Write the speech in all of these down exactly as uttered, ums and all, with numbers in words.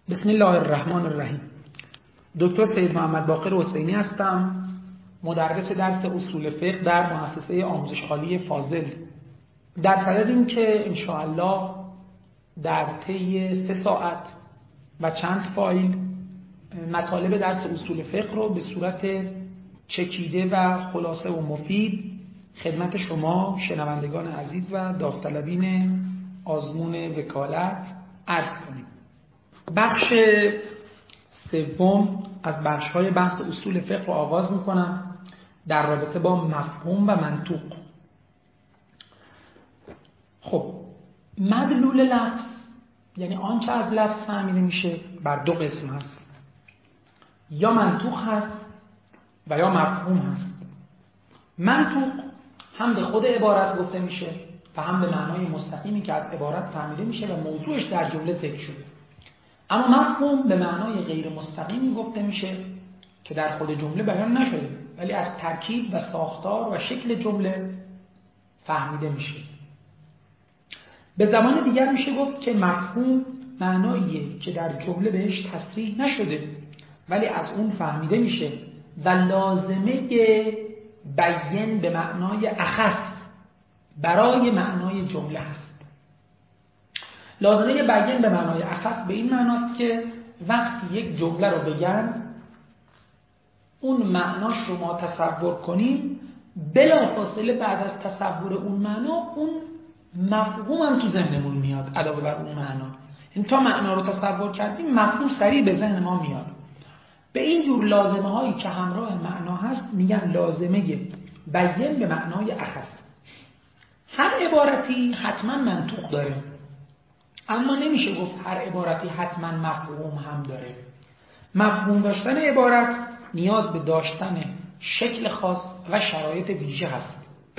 بسم الله الرحمن الرحیم. دکتر سید محمد باقر حسینی هستم، مدرس درس اصول فقه در مؤسسه آموزش عالی فاضل. در صدد این که انشاءالله در طی سه ساعت و چند فایل مطالب درس اصول فقه رو به صورت چکیده و خلاصه و مفید خدمت شما شنوندگان عزیز و داوطلبین آزمون وکالت عرض کنیم. بخش سوم از بخش‌های بحث اصول فقه رو آغاز می‌کنم در رابطه با مفهوم و منطوق. خب مدلول لفظ یعنی آنچه از لفظ فهمیده میشه بر دو قسم هست، یا منطوق هست و یا مفهوم هست. منطوق هم به خود عبارت گفته میشه و هم به معنای مستقیمی که از عبارت فهمیده میشه و موضوعش در جمله ذکر شده. اما مفهوم به معنای غیر مستقیمی گفته میشه که در خود جمله بیان نشده ولی از ترکیب و ساختار و شکل جمله فهمیده میشه. به زبان دیگر میشه گفت که مفهوم معناییه که در جمله بهش تصریح نشده ولی از اون فهمیده میشه و لازمه بیان به معنای اخص برای معنای جمله هست. لازمه بیان به معنای اخص به این معناست که وقتی یک جمله رو بگن اون معناش رو ما تصور کنیم، بلافاصله بعد از تصور اون معنا اون مفهوم هم تو ذهنمون میاد علاوه بر اون معنا. این تا معنا رو تصور کردیم مفهوم سریع به ذهن ما میاد. به این جور لازمه هایی که همراه معنا هست میگن لازمه بیان به معنای اخص. هر عبارتی حتما منطوق داره، اما نمیشه گفت هر عبارتی حتما مفهوم هم داره. مفهوم داشتن عبارت نیاز به داشتن شکل خاص و شرایط ویژه هست.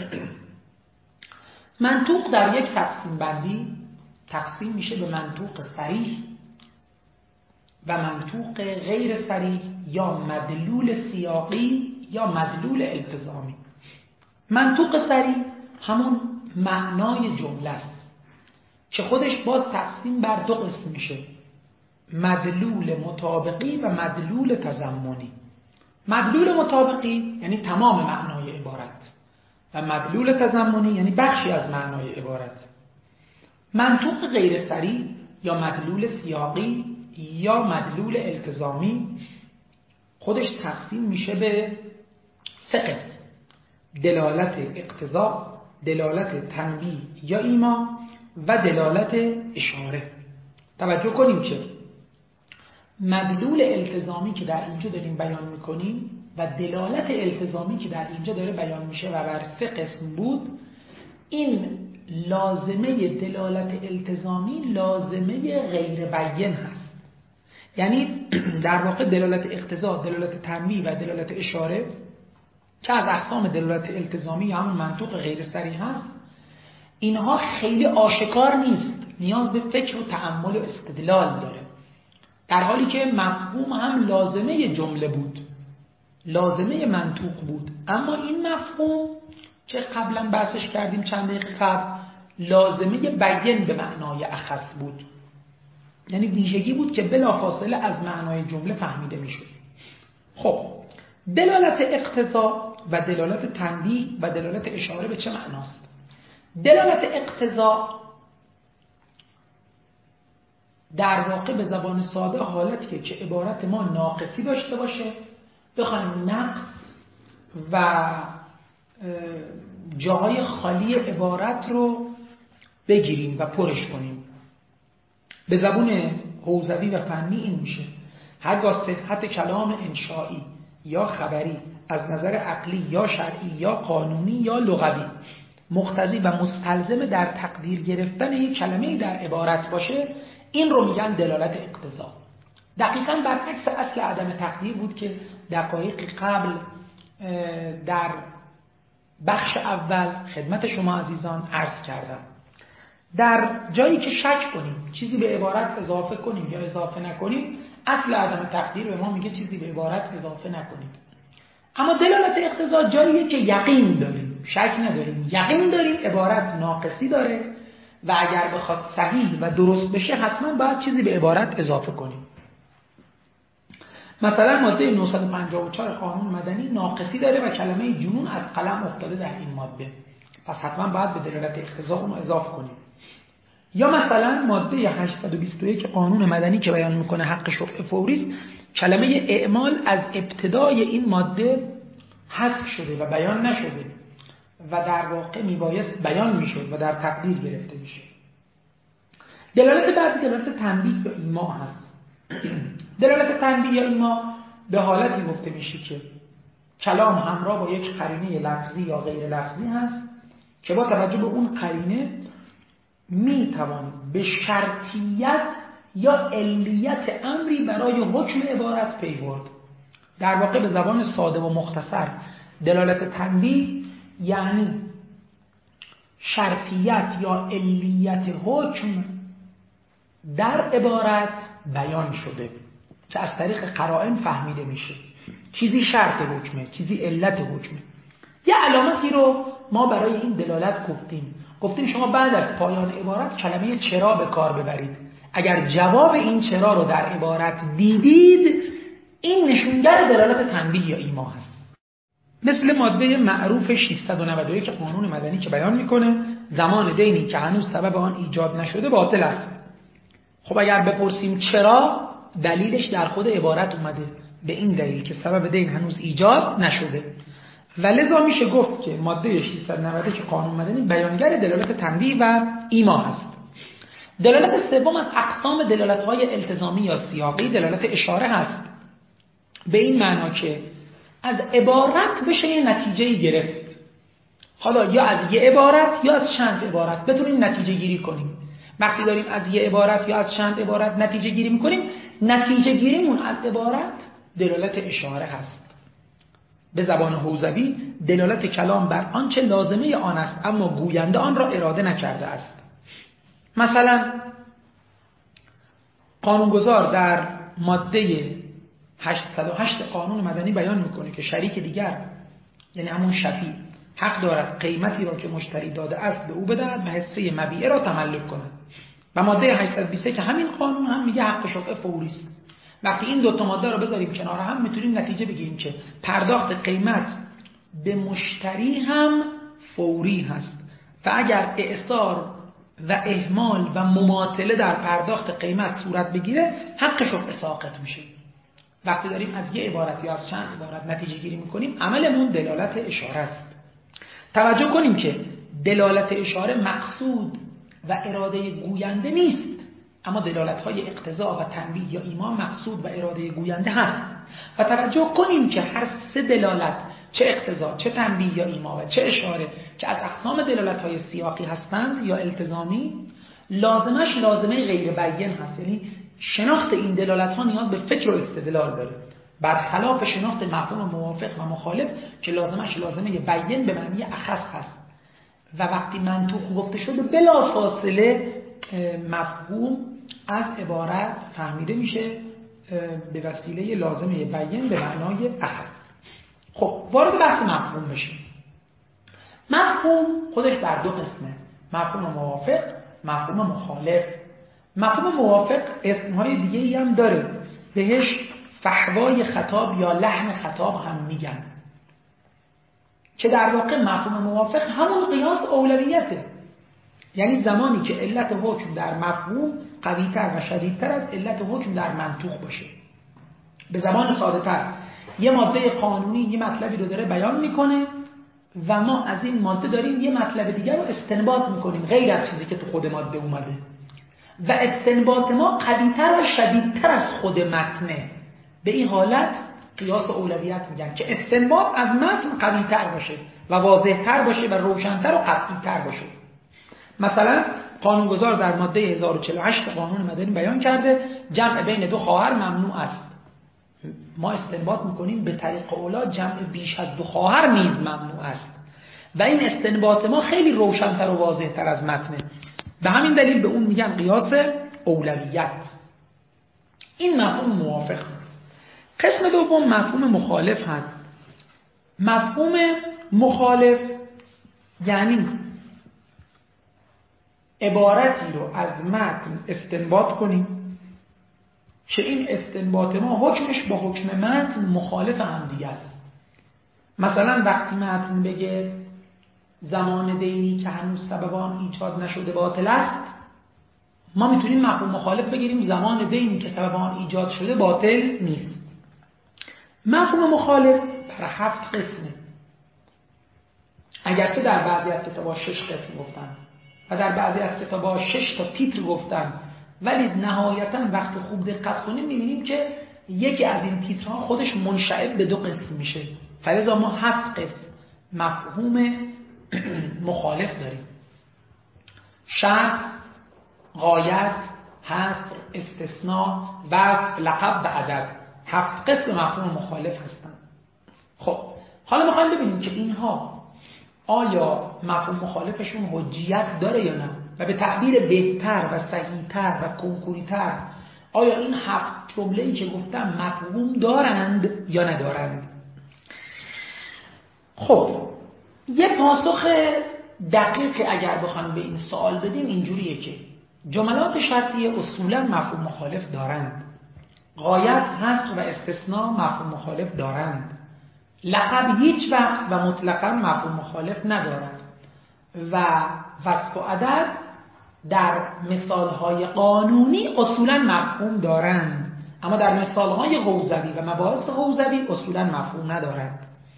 منطوق در یک تقسیم بندی تقسیم میشه به منطوق صریح و منطوق غیر صریح یا مدلول سیاقی یا مدلول التزامی. منطوق صریح همون معنای جمله است که خودش باز تقسیم بر دو قسم میشه، مدلول مطابقی و مدلول تضمنی. مدلول مطابقی یعنی تمام معنای عبارت و مدلول تضمنی یعنی بخشی از معنای عبارت. منطوق غیر صریح یا مدلول سیاقی یا مدلول التزامی خودش تقسیم میشه به سه قسم: دلالت اقتضا، دلالت تنبیه یا ایما و دلالت اشاره. توجه کنیم که مدلول التزامی که در اینجا داریم بیان میکنیم و دلالت التزامی که در اینجا داره بیان میشه و بر سه قسم بود، این لازمه دلالت التزامی لازمه غیر بیان هست. یعنی در واقع دلالت اقتضا، دلالت تنبیه و دلالت اشاره که از اقسام دلالت التزامی یا همون منطوق غیر صریح هست، اینها خیلی آشکار نیست، نیاز به فکر و تأمل و استدلال داره، در حالی که مفهوم هم لازمه جمله بود، لازمه منطوق بود. اما این مفهوم که قبلا بحثش کردیم چند دقیقه قبل، لازمه بیان به معنای اخص بود، یعنی ویژگی بود که بلافاصله از معنای جمله فهمیده میشد. خب دلالت اقتضا و دلالت تنبیه و دلالت اشاره به چه معناست؟ دلالت اقتضا در واقع به زبان ساده حالتیه که عبارت ما ناقصی داشته باشه، بخوایم نقص و جاهای خالی عبارت رو بگیریم و پرش کنیم. به زبان حوزوی و فنی این میشه: هرگاه صحت کلام انشایی یا خبری از نظر عقلی یا شرعی یا قانونی یا لغوی مقتضی و مستلزم در تقدیر گرفتن یک کلمه در عبارت باشه، این رو میگن دلالت اقتضا. دقیقاً برعکس اصل عدم تقدیر بود که دقایق قبل در بخش اول خدمت شما عزیزان عرض کردم. در جایی که شک کنیم چیزی به عبارت اضافه کنیم یا اضافه نکنیم، اصل عدم تقدیر به ما میگه چیزی به عبارت اضافه نکنید. اما دلالت اقتضا جاییه که یقین داریم، شک نداریم، یقین داریم عبارت ناقصی داره و اگر بخواد صحیح و درست بشه حتما باید چیزی به عبارت اضافه کنیم. مثلا ماده نهصد و پنجاه و چهار قانون مدنی ناقصی داره و کلمه جنون از قلم افتاده در این ماده، پس حتما باید به دلالت اقتضا اون رو اضافه کنیم. یا مثلا ماده هشتصد و بیست و یک قانون مدنی که بیان میکنه حق شفع فوری است، کلمه اعمال از ابتدای این ماده حذف شده و بیان نشده و در واقع میبایست بیان میشد و در تقدیر گرفته میشه. دلالت بعدی دلالت تنبیه یا ایماء هست. دلالت تنبیه یا ایماء به حالتی گفته میشه که کلام همراه با یک قرینه لفظی یا غیر لفظی هست که با توجه به اون قرینه میتوان به شرطیت یا علیت امری برای حکم عبارت پی برد. در واقع به زبان ساده و مختصر دلالت تنبیه یعنی شرطیت یا علیت حکم در عبارت بیان شده که از طریق قرائن فهمیده میشه. چیزی شرط حکمه، چیزی علت حکمه. یه علامتی رو ما برای این دلالت گفتیم. گفتیم شما بعد از پایان عبارت کلمه چرا به کار ببرید. اگر جواب این چرا رو در عبارت دیدید، این نشونگر دلالت تنبیه یا ایما هست. مثل ماده معروف ششصد و نود و یک قانون مدنی که بیان میکنه زمان دینی که هنوز سبب آن ایجاد نشده باطل است. خب اگر بپرسیم چرا، دلیلش در خود عبارت اومده، به این دلیل که سبب دین هنوز ایجاد نشده. و لذا میشه گفت که ماده ششصد و نود و یک قانون مدنی بیانگر دلالت تنبیه و ایما هست. دلالت سوم از اقسام دلالت‌های التزامی یا سیاقی دلالت اشاره هست، به این معنا که از عبارت بشه یه نتیجه گرفت. حالا یا از یه عبارت یا از چند عبارت بتونیم نتیجه گیری کنیم. وقتی داریم از یه عبارت یا از چند عبارت نتیجه گیری میکنیم، نتیجه گیریمون از عبارت دلالت اشاره هست. به زبان حوزوی دلالت کلام بر آنچه لازمه آن است اما گوینده آن را اراده نکرده است. مثلا قانونگذار در ماده هشتصد و هشت قانون مدنی بیان میکنه که شریک دیگر یعنی همون شفیع حق دارد قیمتی را که مشتری داده است به او بدهد و حصه مبیعه را تملک کند. و ماده هشتصد و بیست و یک که همین قانون هم میگه حق شفع فوری است. وقتی این دو تا ماده رو بذاریم کنار هم میتونیم نتیجه بگیریم که پرداخت قیمت به مشتری هم فوری هست و اگر اعصار و اهمال و مماطله در پرداخت قیمت صورت بگیره حق شفع ساقط میشه. وقتی داریم از یه عبارت یا از چند عبارت نتیجه گیری میکنیم عملمون دلالت اشاره است. توجه کنیم که دلالت اشاره مقصود و اراده گوینده نیست، اما دلالت‌های اقتضا و تنبیه یا ایما مقصود و اراده گوینده هست. و توجه کنیم که هر سه دلالت، چه اقتضا، چه تنبیه یا ایما و چه اشاره که از اقسام دلالت‌های سیاقی هستند یا التزامی، لازمش لازمه غیر بیان هست. یعنی شناخت این دلالت‌ها نیاز به فکر و استدلال داره، برخلاف شناخت مفهوم موافق و مخالف که لازمش لازمه بیان به معنی اخص هست و وقتی منطوق گفته شده بلا فاصله مفهوم از عبارت فهمیده میشه به وسیله لازمه بیان به معنای اخص. خب وارد بحث مفهوم بشیم. مفهوم خودش در دو قسمه، مفهوم موافق، مفهوم مخالف. مفهوم موافق اسمهای دیگه ای هم داره، بهش فحوای خطاب یا لحن خطاب هم میگن، که در واقع مفهوم موافق همون قیاس اولویته. یعنی زمانی که علت حکم در مفهوم قوی‌تر و شدیدتر از علت حکم در منطوق باشه. به زبان ساده‌تر یه ماده قانونی یه مطلبی رو داره بیان میکنه و ما از این ماده داریم یه مطلب دیگر رو استنباط میکنیم غیر از چیزی که تو خود ماده اومده و استنباط ما قوی‌تر و شدیدتر از خود متنه. به این حالت قیاس اولویت میگن که استنباط از متن قوی‌تر باشه و واضح‌تر باشه و روشن‌تر و قطعی‌تر باشه. مثلا قانونگذار در ماده هزار و چهل و هشت قانون مدنی بیان کرده جمع بین دو خواهر ممنوع است. ما استنباط میکنیم به طریق اولا جمع بیش از دو خواهر نیز ممنوع است و این استنباط ما خیلی روشن‌تر و واضح‌تر از متنه. به همین دلیل به اون میگن قیاس اولویت. این مفهوم موافق. قسم دوم مفهوم مخالف هست. مفهوم مخالف یعنی عبارتی رو از متن استنباط کنیم که این استنباط ما حکمش با حکم متن مخالف هم دیگه است. مثلا وقتی متن بگه زمان دینی که هنوز سبب آن ایجاد نشده باطل است، ما میتونیم مفهوم مخالف بگیریم زمان دینی که سبب آن ایجاد شده باطل نیست. مفهوم مخالف بر هفت قسمه، اگرچه در بعضی از کتاب‌ها شش قسم گفتن و در بعضی از کتاب‌ها شش تا تیتر گفتن، ولی نهایتاً وقتی خوب دقت کنیم می‌بینیم که یکی از این تیترها خودش منشعب به دو قسم میشه. فلذا ما هفت قسم مفهوم مخالف داریم: شرط، غایت، حصر، استثناء، وصف، لقب و عدد. هفت قسم مفهوم مخالف هستند. خب حالا می‌خوایم ببینیم که اینها آیا مفهوم مخالفشون حجیت داره یا نه، و به تعبیر بهتر و صحیح‌تر و کنکوری‌تر آیا این هفت جمله‌ای که گفتم مفهوم دارند یا ندارند. خب یه پاسخ دقیق اگر بخوایم به این سوال بدیم اینجوریه که جملات شرطیه اصولا مفهوم مخالف دارند، غایت، حصر و استثناء مفهوم مخالف دارند، لقب هیچ وقت و مطلقاً مفهوم مخالف ندارد و وصف و عدد در مثالهای قانونی اصولاً مفهوم دارند، اما در مثالهای حوزوی و مباحث حوزوی اصولاً مفهوم ندارند.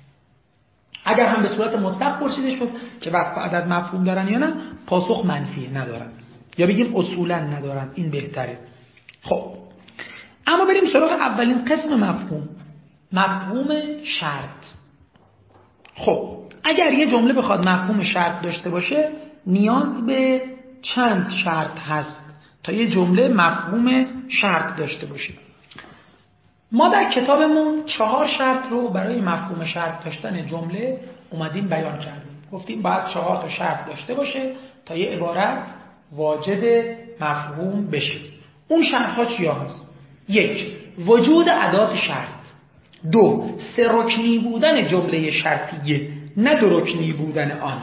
اگر هم به صورت مطلق پرسیده شد که وصف و عدد مفهوم دارن یا نه، پاسخ منفی ندارن، یا بگیم اصولاً ندارن، این بهتره. خب اما بریم سراغ اولین قسم مفهوم، مفهوم شرط. خب اگر یه جمله بخواد مفهوم شرط داشته باشه نیاز به چند شرط هست تا یه جمله مفهوم شرط داشته باشه؟ ما در کتابمون چهار شرط رو برای مفهوم شرط داشتن جمله اومدیم بیان کردیم. گفتیم باید چهار تا شرط داشته باشه تا یه عبارت واجد مفهوم بشه. اون شرط ها چیا هست؟ یک، وجود ادات شرط. دو، سه رکنی بودن جمله شرطیه، نه دو رکنی بودن آن.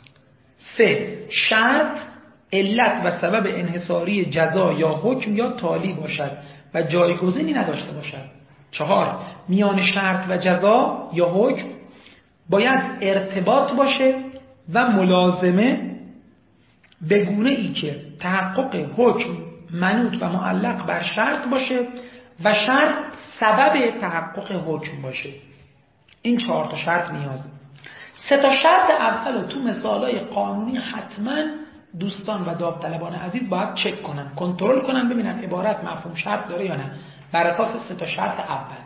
سه، شرط علت و سبب انحصاری جزا یا حکم یا تالی باشد و جایگزینی نداشته باشد. چهار، میان شرط و جزا یا حکم باید ارتباط باشه و ملازمه به گونه ای که تحقق حکم منوط و معلق بر شرط باشه و شرط سبب تحقق حکم باشه. این چهار تا شرط نیازه. سه تا شرط اول تو مثالای قانونی حتما دوستان و داوطلبان عزیز باید چک کنن، کنترل کنن ببینن عبارت مفهوم شرط داره یا نه بر اساس سه تا شرط اول.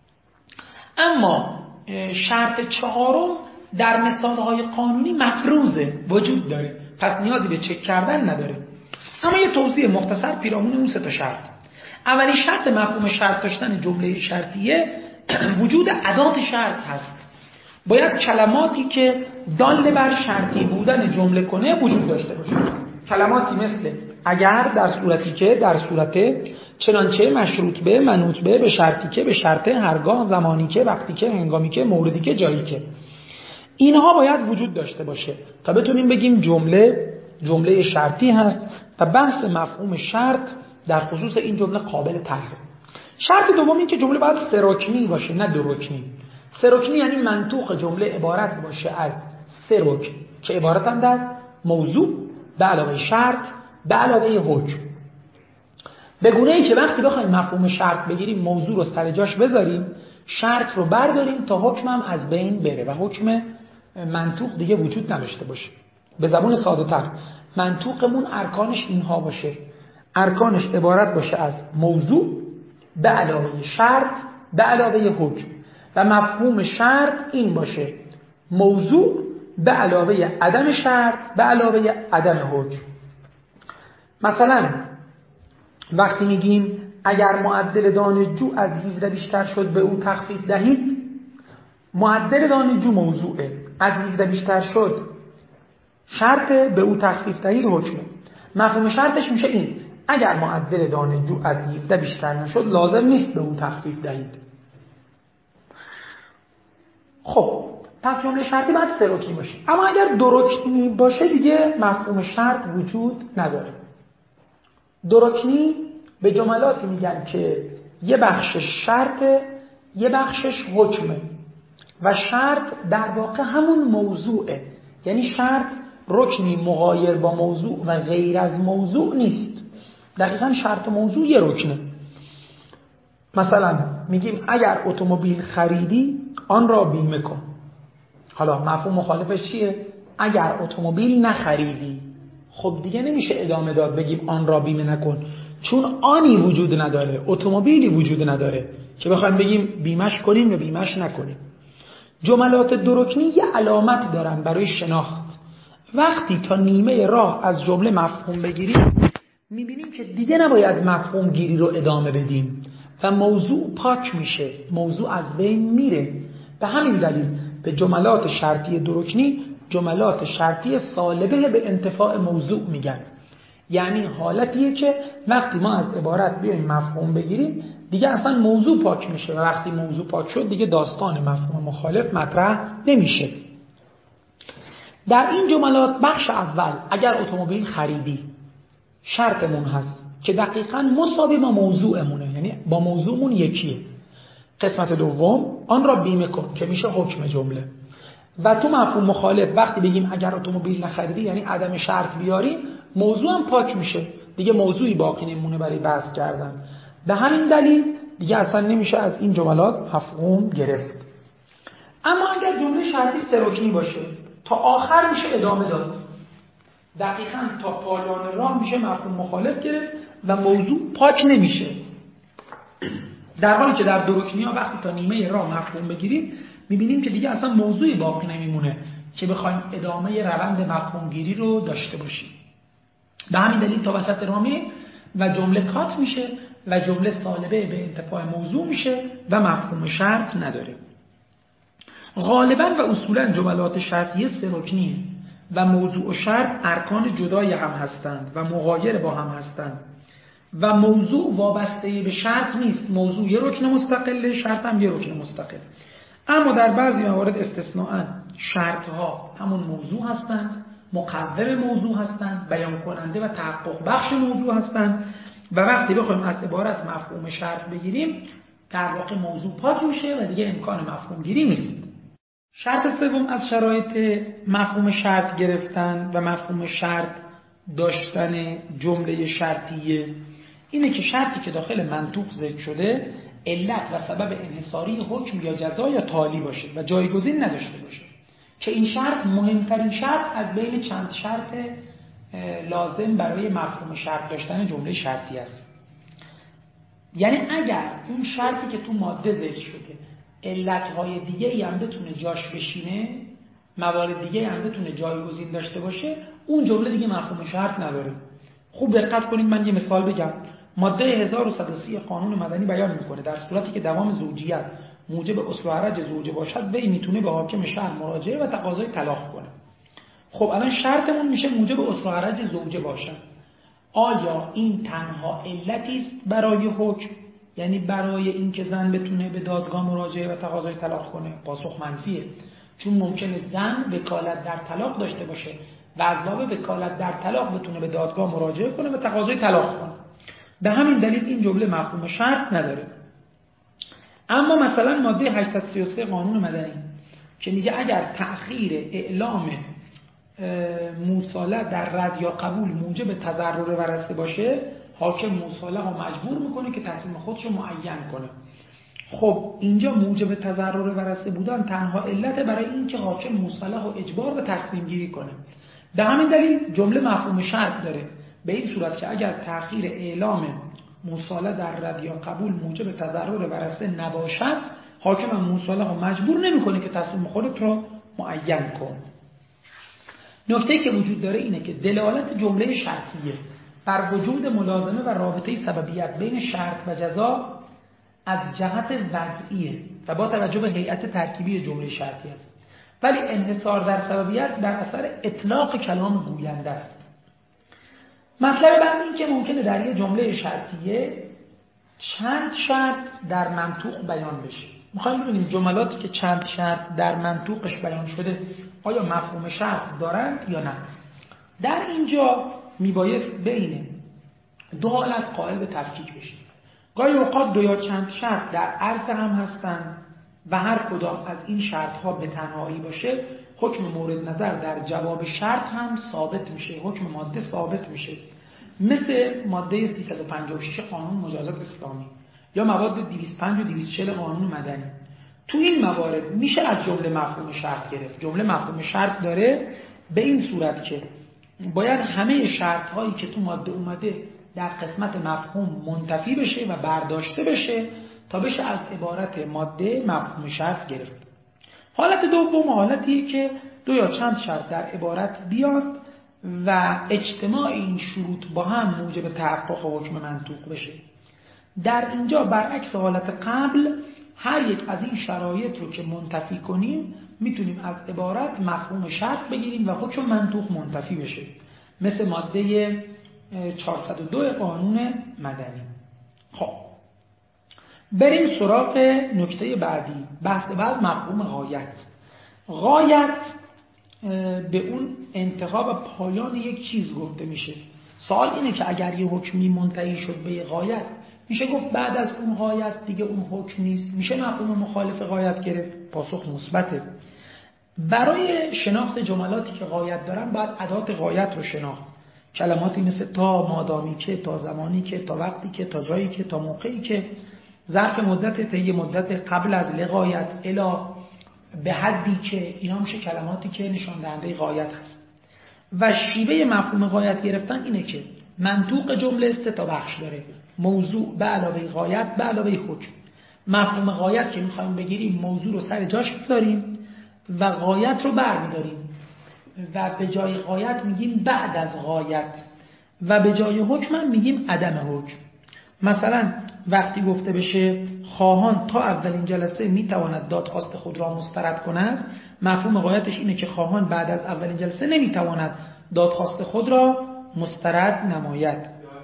اما شرط چهارم در مثالهای قانونی مفروضه، وجود داره، پس نیازی به چک کردن نداره. اما یه توضیح مختصر پیرامون اون سه تا شرط. اولین شرط مفهوم شرط داشتن جمله شرطیه وجود ادات شرط هست. باید کلماتی که دال بر شرطی بودن جمله کنه وجود داشته باشه. کلماتی مثل اگر، در صورتی که، در صورت، چنانچه، مشروط به، منوط به، به شرطی که، به شرطه، هرگاه، زمانی که، وقتی که، هنگامی که، موردی که، جایی که. اینها باید وجود داشته باشه تا بتونیم بگیم جمله جمله شرطی هست و بحث مفهوم شرط در خصوص این جمله قابل طرحه. شرط دوم این که جمله باید سه رکنی باشه نه دو رکنی. سه رکنی یعنی منطوق جمله عبارت باشه از سه رکن که عبارتند از موضوع به علاوه شرط به علاوه حکم. به گونه ای که وقتی بخوایم مفهوم شرط بگیریم موضوع رو سر جاش بذاریم، شرط رو برداریم تا حکم هم از بین بره و حکم منطوق دیگه وجود نداشته باشه. به زبان ساده تر منطوقمون ارکانش اینها باشه: ارکانش عبارت باشه از موضوع به علاوه شرط به علاوه حکم، و مفهوم شرط این باشه: موضوع به علاوه عدم شرط به علاوه عدم حکم. مثلا وقتی میگیم اگر معدل دانشجو از هفده بیشتر شد به او تخفیف دهید، معدل دانشجو موضوعه، از هفده بیشتر شد شرط به او تخفیف دهید حکمه. مفهوم شرطش میشه این: اگر معدل دانشجو از هفده بیشتر نشد لازم نیست به او تخفیف دهید. خب پس جمله شرطی باید سه رکنی باشه، اما اگر دو رکنی باشه دیگه مفهوم شرط وجود نداره. دو رکنی به جملاتی میگن که یه بخشش شرطه، یه بخشش حکمه و شرط در واقع همون موضوعه. یعنی شرط رکنی مغایر با موضوع و غیر از موضوع نیست. دقیقاً شرط و موضوع یه رکنه. مثلا میگیم اگر اتومبیل خریدی آن را بیمه کن. حالا مفهوم مخالفش چیه؟ اگر اتومبیل نخریدی، خب دیگه نمیشه ادامه داد بگیم آن را بیمه نکن، چون آنی وجود نداره، اتومبیلی وجود نداره که بخوایم بگیم بیمش کنیم یا بیمش نکنیم. جملات دورکنی یه علامت دارن برای شناخت. وقتی تا نیمه راه از جمله مفهوم بگیریم میبینیم که دیگه نباید مفهوم گیری رو ادامه بدیم و موضوع پاک میشه، موضوع از بین میره. به همین دلیل به جملات شرطی دورکنی جملات شرطی سالبه به انتفاع موضوع میگن. یعنی حالتیه که وقتی ما از عبارت بیایم مفهوم بگیریم دیگه اصلا موضوع پاک میشه و وقتی موضوع پاک شد دیگه داستان مفهوم مخالف مطرح نمیشه. در این جملات بخش اول اگر اتومبیل خریدی شرطمون هست که دقیقاً مساوی با موضوعمونه، یعنی با موضوعمون یکیه. قسمت دوم آن را بیمه کن که میشه حکم جمله. و تو مفهوم مخالف وقتی بگیم اگر اتومبیل نخریدی یعنی عدم شرط بیاریم، موضوع هم پاک میشه، دیگه موضوعی باقی نمونه برای بحث کردن. به همین دلیل دیگه اصلا نمیشه از این جملات مفهوم گرفت. اما اگر جمله شرطی سه‌رکنی باشه تا آخر میشه ادامه داد، دقیقاً تا پایان راه میشه مفهوم مخالف گرفت و موضوع پاک نمیشه. در حالی که در دورکنی ها وقتی تا نیمه راه مفهوم بگیریم میبینیم که دیگه اصلا موضوعی باقی نمیمونه که بخوایم ادامه روند مفهوم گیری رو داشته باشیم. به همین دلیل تا وسط راه میریم و جمله کات میشه و جمله سالبه به انتفاع موضوع میشه و مفهوم شرط نداره. غالباً و اصولاً جملات شرطیه سه‌رکنیه و موضوع و شرط ارکان جدای هم هستند و مغایر با هم هستند و موضوع وابسته به شرط نیست. موضوع یه رکن مستقله، شرط هم یه رکن مستقل. اما در بعضی موارد استثناءً شرط ها همون موضوع هستند، مقوم موضوع هستند، بیان کننده و تحقق بخش موضوع هستند و وقتی بخوایم از عبارت مفهوم شرط بگیریم در واقع موضوع پاک میشه و دیگه امکان مفهوم گیری نیست. شرط سوم از شرایط مفهوم شرط گرفتن و مفهوم شرط داشتن جمله شرطیه اینه که شرطی که داخل منطوق ذکر شده علت و سبب انحصاری حکم یا جزا یا تالی باشه و جایگزین نداشته باشه، که این شرط مهمترین شرط از بین چند شرط لازم برای مفهوم شرط داشتن جمله شرطی است. یعنی اگر اون شرطی که تو ماده ذکر شده علتهای دیگه ای هم بتونه جاش بشینه، موارد دیگه هم بتونه جایگزین داشته باشه، اون جمله دیگه مفهوم شرط نداره. خوب دقت کنید، من یه مثال بگم. ماده هزار و صد و سی قانون مدنی بیان میکنه در صورتی که دوام زوجیت موجب اصل و حرج زوجه باشد وی میتونه به حاکم شهر مراجعه و تقاضای طلاق کنه. خب الان شرطمون میشه موجب اصل و حرج زوجه باشد. آیا این تنها علتی است برای حکم، یعنی برای اینکه زن بتونه به دادگاه مراجعه و تقاضای طلاق کنه؟ پاسخ منفیه، چون ممکنه زن وکالت در طلاق داشته باشه و از باب وکالت در طلاق بتونه به دادگاه مراجعه کنه و تقاضای طلاق کنه. به همین دلیل این جمله مفهوم شرط نداره. اما مثلا ماده هشتصد و سی و سه قانون مدنی که میگه اگر تأخیر اعلام موصاله در رد یا قبول موجب تضرر ورثه باشه، حاکم موصاله رو مجبور میکنه که تصمیم خودش رو معین کنه. خب اینجا موجب تضرر ورثه بودن تنها علت برای این که حاکم موصاله رو اجبار به تصمیم گیری کنه. به همین دلیل جمله مفهوم شرط داره، به این صورت که اگر تأخیر اعلام موصاله در رد یا قبول موجب تضرر ورثه نباشد، حاکم موصاله رو مجبور نمیکنه که تصمیم خودت رو معین کن. نکته که وجود داره اینه که دلالت جمله شرطیه بر وجود ملازمه و رابطه سببیت بین شرط و جزا از جهت وضعیه و با توجه به هیئت ترکیبی جمله شرطی است، ولی انحصار در سببیت بر اثر اطلاق کلام گوینده است. مطلب بعد این که ممکنه در یه جمله شرطیه چند شرط در منطوق بیان بشه. میخوایم ببینیم جملاتی که چند شرط در منطوقش بیان شده آیا مفهوم شرط دارند یا نه. در اینجا میبایست بین دو حالت قائل به تفکیک بشیم. گاهی اوقات دو یا چند شرط در عرض هم هستند و هر کدام از این شرط ها به تنهایی باشه، حکم مورد نظر در جواب شرط هم ثابت میشه، حکم ماده ثابت میشه، مثل ماده سیصد و پنجاه و شش قانون مجازات اسلامی یا مواد دویست و پنج و دویست و چهل قانون مدنی. تو این موارد میشه از جمله مفهوم شرط گرفت. جمله مفهوم شرط داره به این صورت که باید همه شرط هایی که تو ماده اومده در قسمت مفهوم منتفی بشه و برداشته بشه تا بشه از عبارت ماده مفهوم شرط گرفت. حالت دوم حالتیه که دو یا چند شرط در عبارت بیاد و اجتماع این شروط با هم موجب تحقق حکم منطوق بشه. در اینجا برعکس حالت قبل هر یک از این شرایط رو که منتفی کنیم میتونیم از عبارت مفهوم شرط بگیریم و حکم منطوق منتفی بشه، مثل ماده چهارصد و دو قانون مدنی. خب بریم سراغ نکته بعدی. بحث بعد مفهوم غایت. غایت به اون انتها و پایان یک چیز گفته میشه. سوال اینه که اگر یه حکمی منتهی شد به غایت، میشه گفت بعد از اون غایت دیگه اون حکم نیست؟ میشه مفهوم مخالف غایت گرفت؟ پاسخ مثبته. برای شناخت جملاتی که غایت دارن باید ادات غایت رو شناخت. کلماتی مثل تا، مادامی که، تا زمانی که، تا وقتی که، تا جایی که، تا موقعی که، ظرف مدت، طی مدت، قبل از لغایت، الا، به حدی که، اینا میشه کلماتی که نشان دهنده غایت هست. و شیوه مفهوم غایت گرفتن اینه که منطوق جمله سه تا بخش داره: موضوع به علاوه غایت به علاوه حکم. مفهوم غایت که میخوایم بگیریم موضوع رو سر جاش بذاریم و غایت رو برمی‌داریم و به جای غایت میگیم بعد از غایت و به جای حکم هم میگیم عدم حکم. مثلا وقتی گفته بشه خواهان تا اولین جلسه میتواند دادخواست خود را مسترد کند، مفهوم غایتش اینه که خواهان بعد از اولین جلسه نمیتواند دادخواست خود را مسترد نماید.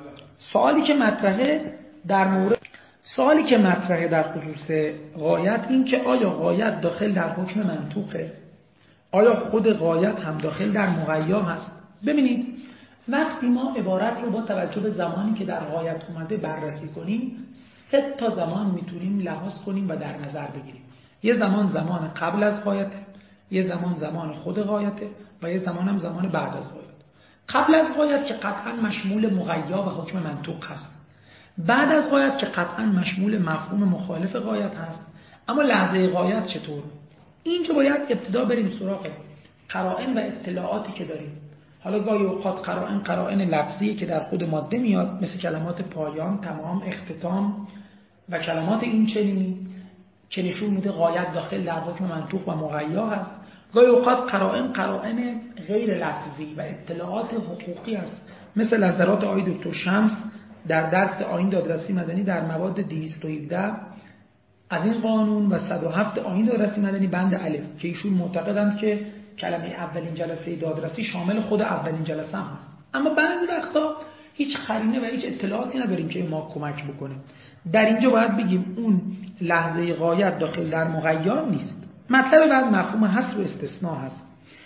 سوالی که مطرحه در مورد سوالی که مطرحه در خصوص غایت این که آیا غایت داخل در حکم منطوقه؟ آیا خود غایت هم داخل در مغیا هست؟ ببینید وقتی ما عبارت رو با توجه به زمانی که در غایت اومده بررسی کنیم، سه تا زمان میتونیم لحاظ کنیم و در نظر بگیریم. یه زمان زمان قبل از غایت، یه زمان زمان خود غایت و یه زمان هم زمان بعد از غایت. قبل از غایت که قطعا مشمول مغیا و حکم منطوق هست، بعد از غایت که قطعا مشمول مفهوم مخالف غایت هست. اما لحظه غایت چطور؟ اینجا باید ابتدا بریم سراغ قرائن و اطلاعاتی که داریم. حالا گاهی اوقات قرائن قرائن لفظی که در خود ماده میاد، مثل کلمات پایان، تمام، اختتام و کلمات این چنینی که نشون میده غایت داخل در حکم منطوق و مغیا هست. گاهی اوقات قرائن قرائن غیر لفظی و اطلاعات حقوقی است، مثل نظرات آقای دکتر شمس در درس آیین دادرسی مدنی در مواد دویست و هفده از این قانون و صد و هفت آیین دادرسی مدنی بند الف، که ایشون معتقدند که کلمه اولین جلسه دادرسی شامل خود اولین جلسه هم هست. اما بعضی وقتا هیچ قرینه و هیچ اطلاعاتی نداریم که ما کمک بکنه. در اینجا باید بگیم اون لحظه غایت داخل در مغیا نیست. مطلب بعد مفهوم حصر و استثناء هست.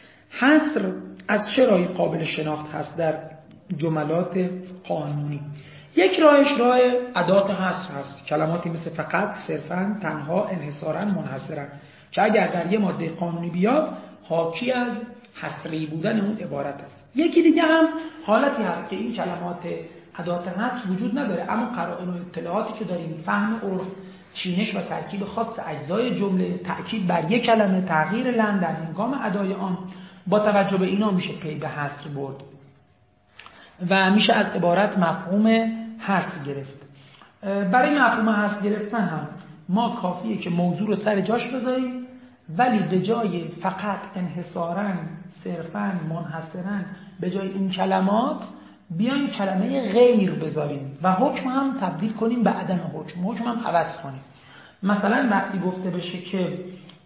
حصر از چه راهی قابل شناخت هست در جملات قانونی؟ یک راهش راه ادات حصر هست، کلماتی مثل فقط، صرفاً، تنها، انحصاراً، منحصراً، که اگر در یه ماده قانونی بیاد حاکی از حصری بودن اون عبارت است. یکی دیگه هم حالتی هست که این کلمات ادات حصر وجود نداره، اما قرائن و اطلاعاتی که داریم، فهم عرف، چینش و ترکیب خاص اجزای جمله، تأکید بر یک کلمه، تغییر لحن در هنگام ادای آن، با توجه به اینا میشه پی به حصر برد و میشه از عبارت مفهوم حصر گرفت. برای مفهوم حصر گرفتن هم ما کافیه که موضوع رو سر جاش بذاریم، ولی به جای فقط، انحصاراً، صرفاً، منحصراً، به جای این کلمات بیایم کلمه غیر بذاریم و حکم هم تبدیل کنیم به عدم حکم، حکم هم عوض کنیم. مثلا وقتی گفته بشه که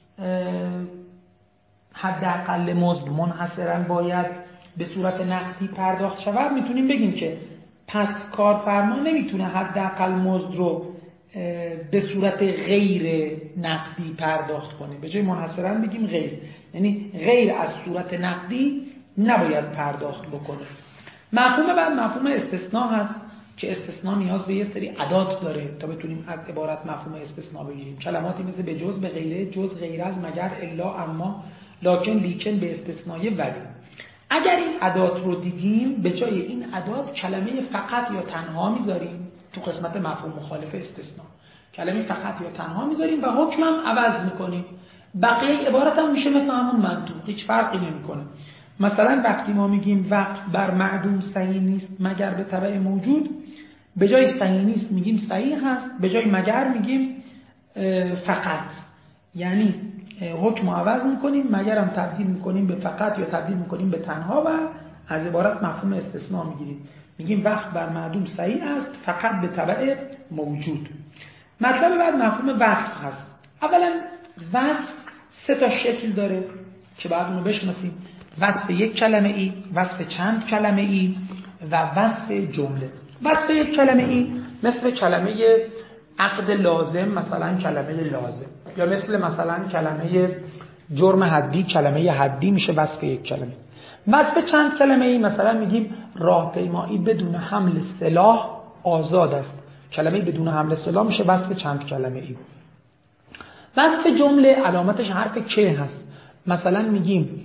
حداقل مزد منحصراً باید به صورت نقدی پرداخت شود، میتونیم بگیم که پس کارفرما نمیتونه حداقل مزد رو به صورت غیر نقدی پرداخت کنه. به جای منحصراً بگیم غیر، یعنی غیر از صورت نقدی نباید پرداخت بکنه. مفهوم بعد مفهوم استثناء هست. که استثناء نیاز به یه سری ادات داره تا بتونیم از عبارت مفهوم استثناء بگیریم. کلماتی مثل به جز، به غیره، جز، غیر از، مگر، الا، اما، لکن، لیکن، به استثنای، ولی. اگر این ادات رو دیدیم به جای این ادات کلمه فقط یا تنها میذاریم تو قسمت مفهوم مخالف استثناء. کلمه فقط یا تنها میذاریم و حکم هم عوض میکنیم. بقیه عبارت هم میشه مثل همون منطوق، هیچ فرقی نمیکنه. مثلا وقتی ما میگیم وقف بر معدوم صحیح نیست مگر به تبع موجود، به جای صحیح نیست میگیم صحیح هست، به جای مگر میگیم فقط. یعنی حکم عوض میکنیم، مگر هم تبدیل میکنیم به فقط یا تبدیل میکنیم به تنها و از عبارت مفهوم استثناء میگیریم. میگیم وقف بر معدوم صحیح است فقط به تبع موجود. مطلب بعد مفهوم وصف هست. اولا وصف سه تا شکل داره که باید اونو بشناسیم: وصف یک کلمه ای، وصف چند کلمه ای و وصف جمله. وصف یک کلمه ای مثل کلمه عقد لازم، مثلا کلمه لازم، یا مثل مثلا کلمه جرم حدی، کلمه حدی میشه وصف یک کلمه. وصف چند کلمه ای مثلا میگیم راهپیمایی بدون حمل سلاح آزاد است، کلمه بدون حمل سلاح میشه وصف چند کلمه ای. وصف جمله علامتش حرف که هست. مثلا میگیم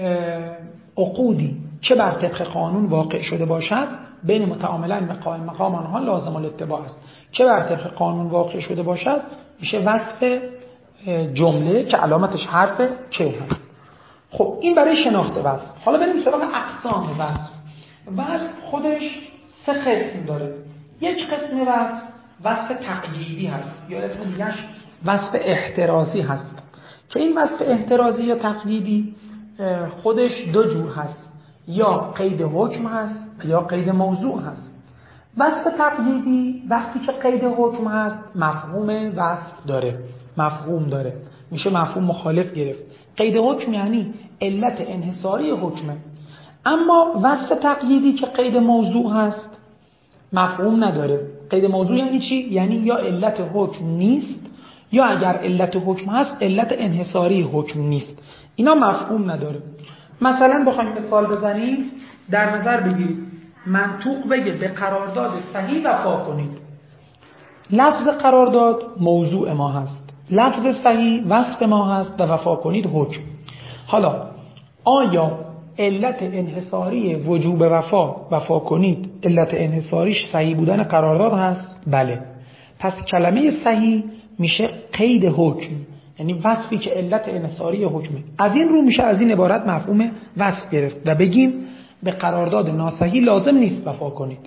عقودی که بر طبق قانون واقع شده باشد بین متعاملین و قائم مقام آنها لازم الاتباع است. که بر طبق قانون واقع شده باشد میشه وصف جمله که علامتش حرف که هست. خب این برای شناخت وصف. حالا بریم سراغ اقسام وصف. وصف خودش سه قسم داره. یک قسم وصف وصف تقییدی هست یا اسم دیگه‌اش وصف احترازی هست که این وصف احترازی یا تقییدی خودش دو جور هست: یا قید حکم هست یا قید موضوع هست. وصف تقییدی وقتی که قید حکم هست مفهوم وصف داره، مفهوم داره، میشه مفهوم مخالف گرفت. قید حکم یعنی علت انحصاری حکمه. اما وصف تقییدی که قید موضوع هست مفهوم نداره. قید موضوع یعنی چی؟ یعنی یا علت حکم نیست یا اگر علت حکم هست علت انحصاری حکم نیست. اینا مفهوم نداره. مثلا بخوایم مثال بزنیم، در نظر بگیرید منطوق بگه به قرارداد صحیح وفا کنید. لفظ قرارداد موضوع ما هست، لفظ صحیح وصف ما هست و وفا کنید حکم. حالا آیا علت انحصاری وجوب وفا وفا کنید علت انحصاریش صحیح بودن قرارداد هست؟ بله. پس کلمه صحیح میشه قید حکم، یعنی وصفی که علت انحصاری حکمه. از این رو میشه از این عبارت مفهوم وصف گرفت و بگیم به قرارداد ناصحیح لازم نیست وفا کنید.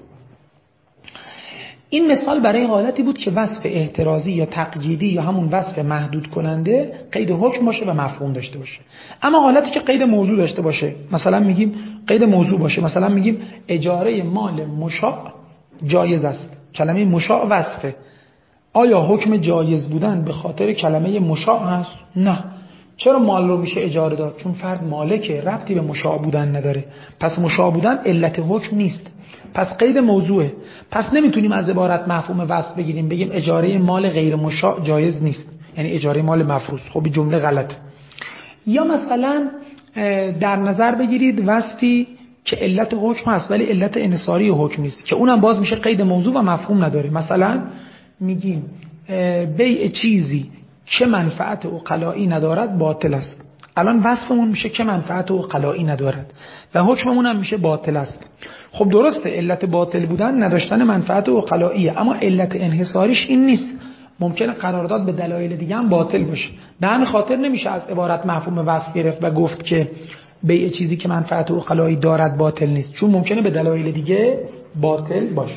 این مثال برای حالتی بود که وصف احترازی یا تقییدی یا همون وصف محدود کننده قید حکم باشه و مفهوم داشته باشه. اما حالتی که قید موضوع داشته باشه، مثلا میگیم قید موضوع باشه، مثلا میگیم اجاره مال مشاع جایز است. کلمه مشاع وصفه. آیا حکم جایز بودن به خاطر کلمه مشاع هست؟ نه. چرا مال رو میشه اجاره داد؟ چون فرد مالکه، ربطی به مشاع بودن نداره. پس مشاع بودن علت حکم نیست. پس قید موضوعه. پس نمیتونیم از عبارت مفهوم وصف بگیریم بگیم اجاره مال غیر مشاع جایز نیست، یعنی اجاره مال مفروض. خب این جمله غلط. یا مثلا در نظر بگیرید وصفی که علت حکم هست ولی علت انحصاری حکم نیست، که اونم باز میشه قید موضوع و مفهوم نداره. مثلا میگیم بیع چیزی که منفعت عقلائی ندارد باطل است. الان وصفمون میشه که منفعت عقلائی ندارد و حکممون هم میشه باطل است. خب درسته علت باطل بودن نداشتن منفعت عقلائیه، اما علت انحصاریش این نیست. ممکنه قرارداد به دلایل دیگه هم باطل باشه. به همین خاطر نمیشه از عبارت مفهوم وصف گرفت و گفت که بیع چیزی که منفعت عقلائی دارد باطل نیست، چون ممکنه به دلایل دیگه باطل باشه.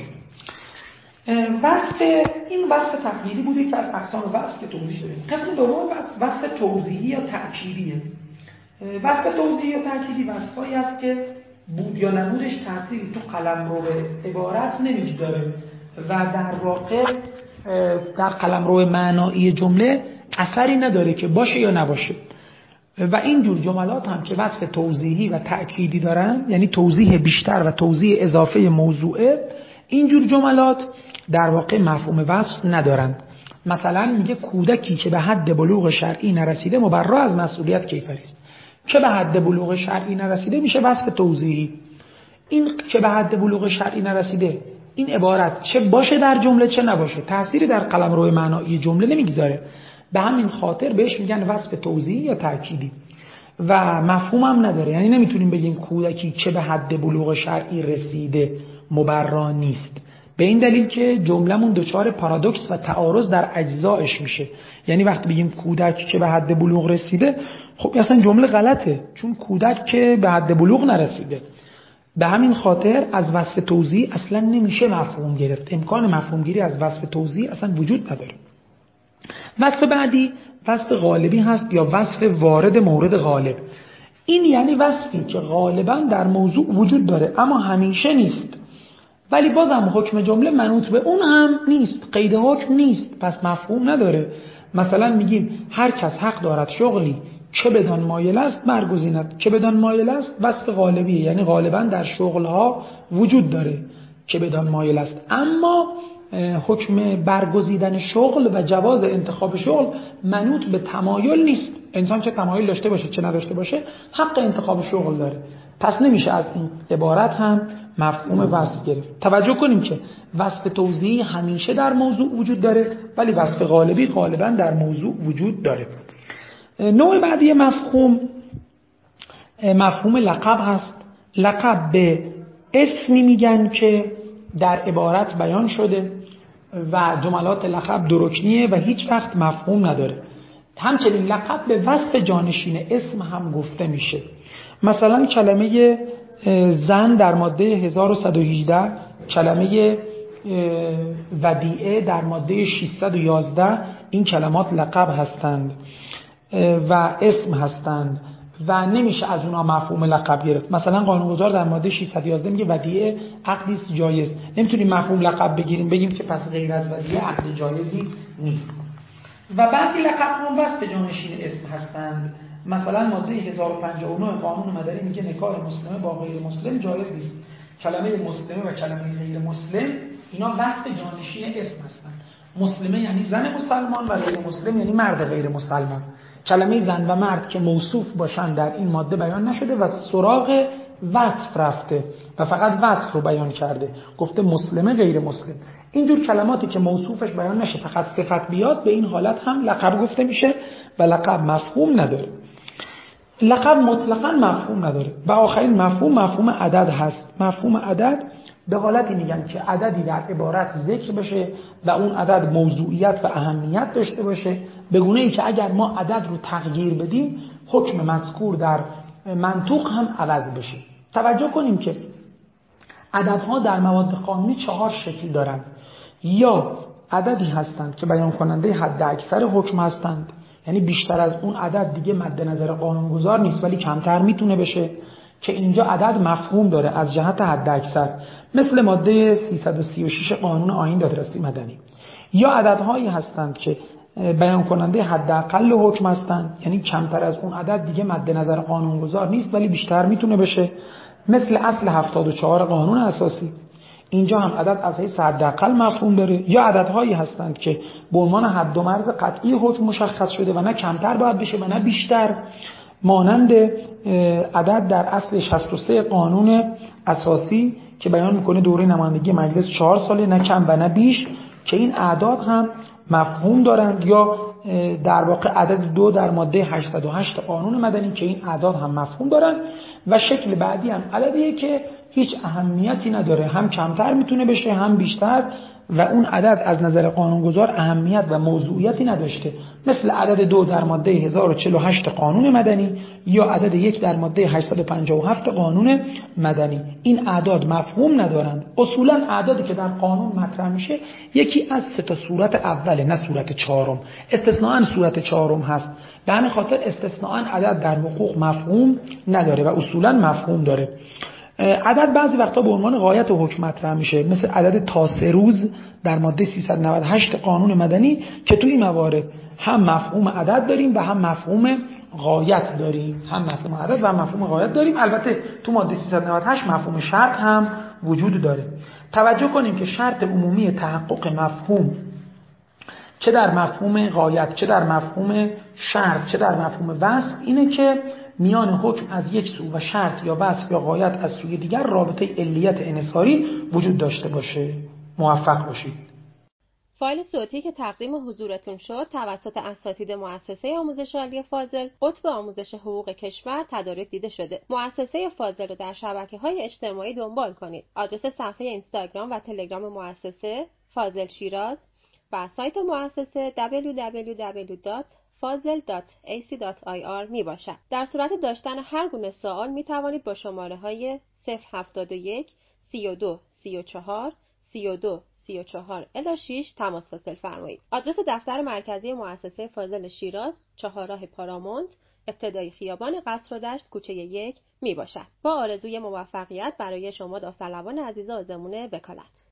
وصف این وصف تقییدی بود، یک از اقسام وصف که توضیح دادیم. قسم دوم وصف توضیحی یا تأکیدیه. وصف توضیحی یا تأکیدی وصفایی است که بود یا نبودش تأثیری تو قلمرو عبارت نمیگذاره و در واقع در قلمرو معنایی جمله اثری نداره که باشه یا نباشه. و این جور جملات هم که وصف توضیحی و تأکیدی دارن، یعنی توضیح بیشتر و توضیح اضافه موضوعه، این جور جملات در واقع مفهوم وصف ندارند. مثلا میگه کودکی که به حد بلوغ شرعی نرسیده مبرا از مسئولیت کیفری است. که به حد بلوغ شرعی نرسیده میشه وصف توضیحی. این که به حد بلوغ شرعی نرسیده این عبارت چه باشه در جمله چه نباشه تأثیری در قلمرو معنایی جمله نمیگذاره. به همین خاطر بهش میگن وصف توضیحی یا تأکیدی و مفهوم هم نداره. یعنی نمیتونیم بگیم کودکی که به حد بلوغ شرعی رسیده مبرا نیست، به این دلیل که جملمون دچار پارادوکس و تعارض در اجزایش میشه. یعنی وقتی بگیم کودک که به حد بلوغ رسیده، خب اصلا جمله غلطه، چون کودک که به حد بلوغ نرسیده. به همین خاطر از وصف توضیحی اصلا نمیشه مفهوم گرفت، امکان مفهوم گیری از وصف توضیحی اصلا وجود نداره. وصف بعدی وصف غالبی هست یا وصف وارد مورد غالب. این یعنی وصفی که غالبا در موضوع وجود داره اما همیشه نیست، ولی بازم حکم جمله منوط به اون هم نیست، قید حکم نیست، پس مفهوم نداره. مثلا میگیم هر کس حق دارد شغلی که بدان مایل است برگزیند. که بدان مایل است وصف غالبیه، یعنی غالبا در شغلها وجود داره که بدان مایل است، اما حکم برگزیدن شغل و جواز انتخاب شغل منوط به تمایل نیست. انسان چه تمایل داشته باشه چه نداشته باشه حق انتخاب شغل داره، پس نمیشه از این عبارت هم مفهوم وصف گرفت. توجه کنیم که وصف توضیحی همیشه در موضوع وجود داره، ولی وصف غالبی غالبا در موضوع وجود داره. نوع بعدی مفهوم مفهوم لقب هست. لقب به اسمی میگن که در عبارت بیان شده و جملات لقب دو رکنیه و هیچ وقت مفهوم نداره. همچنین لقب به وصف جانشین اسم هم گفته میشه. مثلا کلمه زن در ماده هزار و صد و هجده، کلمه ودیعه در ماده ششصد و یازده، این کلمات لقب هستند و اسم هستند و نمیشه از اونها مفهوم لقب گرفت. مثلا قانونگذار در ماده ششصد و یازده میگه ودیعه عقدی است جایز، نمیتونیم مفهوم لقب بگیریم بگیم که پس غیر از ودیعه عقد جایزی نیست. و بعضی لقب هم وصف جانشین اسم هستند. مثلا ماده هزار و پنجاه و نه قانون مدنی میگه نکاح مسلمه با غیر مسلم جایز نیست. کلمه مسلمه و کلمه غیر مسلم اینا وصف جانشین اسم هستند. مسلمه یعنی زن مسلمان و غیر مسلم یعنی مرد غیر مسلمان. کلمه زن و مرد که موصوف باشن در این ماده بیان نشده و سراغ وصف رفته و فقط وصف رو بیان کرده، گفته مسلمه غیر مسلم. اینجور کلماتی که موصوفش بیان نشه فقط صفت بیاد، به این حالت هم لقب گفته میشه و لقب مفهوم نداره. لقب مطلقاً مفهوم نداره. و آخرین مفهوم مفهوم عدد هست. مفهوم عدد به حالتی میگن که عددی در عبارت ذکر بشه و اون عدد موضوعیت و اهمیت داشته باشه، به گونه ای که اگر ما عدد رو تغییر بدیم حکم مذکور در منطوق هم عوض بشه. توجه کنیم که عددها در مواد قانونی چهار شکل دارند. یا عددی هستند که بیان کننده حد اکثر حکم هستند، یعنی بیشتر از اون عدد دیگه مد نظر قانونگذار نیست ولی کمتر میتونه بشه، که اینجا عدد مفهوم داره از جهت حد اکثر، مثل ماده سیصد و سی و شش قانون آیین دادرسی مدنی. یا عددهایی هستند که بیان کننده حداقل حکم هستند، یعنی کمتر از اون عدد دیگه مد نظر قانونگذار نیست ولی بیشتر میتونه بشه، مثل اصل هفتاد و چهار قانون اساسی. اینجا هم عدد از حیث حداقل مفهوم داره. یا عددهایی هستند که به عنوان حد و مرز قطعی حکم مشخص شده و نه کمتر باید بشه و نه بیشتر، مانند عدد در اصل شصت و سه قانون اساسی که بیان میکنه دوره نمایندگی مجلس چهار ساله، نه کم و نه بیش، که این اعداد هم مفهوم دارند. یا در واقع عدد دو در ماده هشتصد و هشت قانون مدنی که این اعداد هم مفهوم دارند. و شکل بعدی هم عددیه که هیچ اهمیتی نداره، هم کمتر میتونه بشه هم بیشتر و اون عدد از نظر قانونگذار اهمیت و موضوعیتی نداشته، مثل عدد دو در ماده هزار و چهل و هشت قانون مدنی یا عدد یک در ماده هشتصد و پنجاه و هفت قانون مدنی. این اعداد مفهوم ندارند. اصولا اعدادی که در قانون مطرح میشه یکی از سه تا صورت اوله، نه صورت چهارم. استثناءً صورت چهارم هست. به همین خاطر استثناءً عدد در حقوق مفهوم نداره و اصولا مفهوم داره. عدد بعضی وقتا به عنوان غایت حکم مطرح میشه، مثل عدد تا سه روز در ماده سیصد و نود و هشت قانون مدنی که توی این موارد هم مفهوم عدد داریم و هم مفهوم غایت داریم، هم مفهوم عدد و هم مفهوم غایت داریم. البته تو ماده سیصد و نود و هشت مفهوم شرط هم وجود داره. توجه کنیم که شرط عمومی تحقق مفهوم چه در مفهوم غایت چه در مفهوم شرط چه در مفهوم وصف اینه که میان حکم از یک سو و شرط یا وصف یا غایت از سوی دیگر رابطه علیت انحصاری وجود داشته باشه. موفق باشید. فایل صوتی که تقدیم حضورتون شد توسط اساتید مؤسسه آموزش عالی فاضل قطب آموزش حقوق کشور تدارک دیده شده. مؤسسه فاضل رو در شبکه‌های اجتماعی دنبال کنید. آدرس صفحه اینستاگرام و تلگرام مؤسسه فاضل شیراز و سایت مؤسسه دبلیو دبلیو دبلیو دات فاضل دات ای سی دات آی آر می باشد. در صورت داشتن هر گونه سوال می توانید با شماره های صفر هفتاد و یک سی و دو سی و چهار سی و دو سی و چهار الی شش تماس حاصل فرمایید. آدرس دفتر مرکزی مؤسسه فاضل شیراز، چهارراه پارامونت، ابتدای خیابان قصر و دشت، کوچه یک می باشد. با آرزوی موفقیت برای شما داوطلبان عزیز آزمون وکالت.